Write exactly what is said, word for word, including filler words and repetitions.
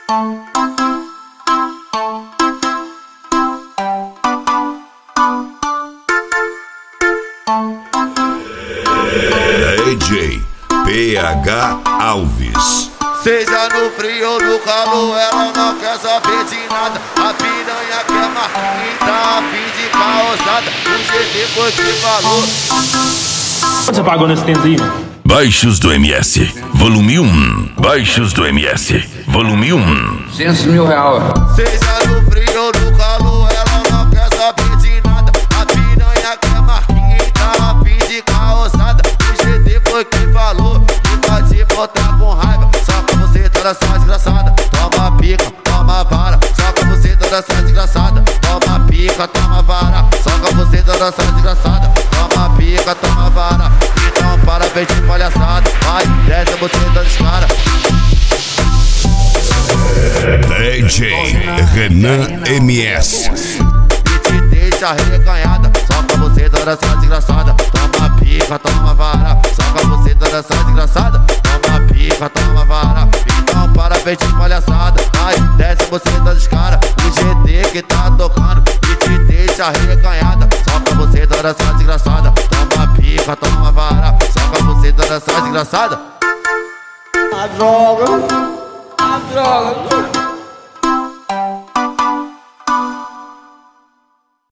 D J P H Alves. Seja no frio ou no calor, ela não quer saber de nada. A piranha quer marquita, a fim de caosada. O G D foi que falou. Quanto você pagou nesse tênis aí, mano? Baixos do M S, volume um. Baixos do M S, volume um. duzentos mil reais. Seja no frio ou no calor, ela não quer saber de nada. A piranha quer marquita, a fim de caosada. O G D foi que falou. E pode botar com raiva. Soca você toda essa desgraçada. Toma pica, toma vara. Soca você toda essa desgraçada. Toma pica, toma vara. Soca você toda essa desgraçada. Toma pica, toma vara. Então parabéns de palhaçada. Vai, desce você das caras. D J Renan M S. E te deixa reganhada. Soca você toda essa desgraçada. Toma pica, toma vara. Soca você toda essa desgraçada. Toma pica, toma vara. Então parabéns de palhaçada. Vai, desce você das caras. O G D que tá tocando e te deixa reganhada. Soca você toda essa desgraçada. Toma pica, toma vara. Soca você toda essa desgraçada. A droga, a droga.